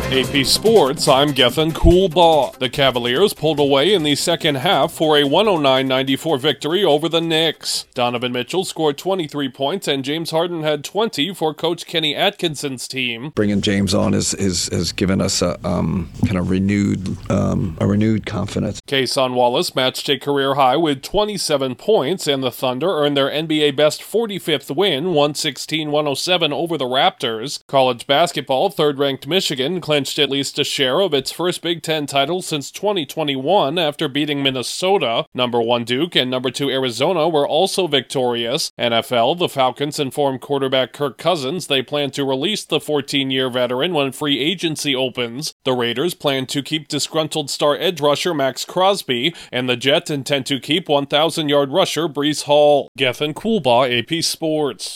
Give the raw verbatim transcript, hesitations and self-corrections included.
A P Sports, I'm Gethin Coolbaugh. The Cavaliers pulled away in the second half for a one oh nine ninety-four victory over the Knicks. Donovan Mitchell scored twenty-three points and James Harden had twenty for Coach Kenny Atkinson's team. Bringing James on is, is, has given us a um, kind of renewed um, a renewed confidence. Cason Wallace matched a career high with twenty-seven points, and the Thunder earned their N B A best forty-fifth win, one sixteen one oh seven over the Raptors. College basketball, third-ranked Michigan clinched at least a share of its first Big Ten title since twenty twenty-one after beating Minnesota. Number one Duke and number two Arizona were also victorious. N F L, the Falcons informed quarterback Kirk Cousins they plan to release the fourteen-year veteran when free agency opens. The Raiders plan to keep disgruntled star edge rusher Max Crosby, and the Jets intend to keep one thousand-yard rusher Breece Hall. Gethin Coolbaugh, A P Sports.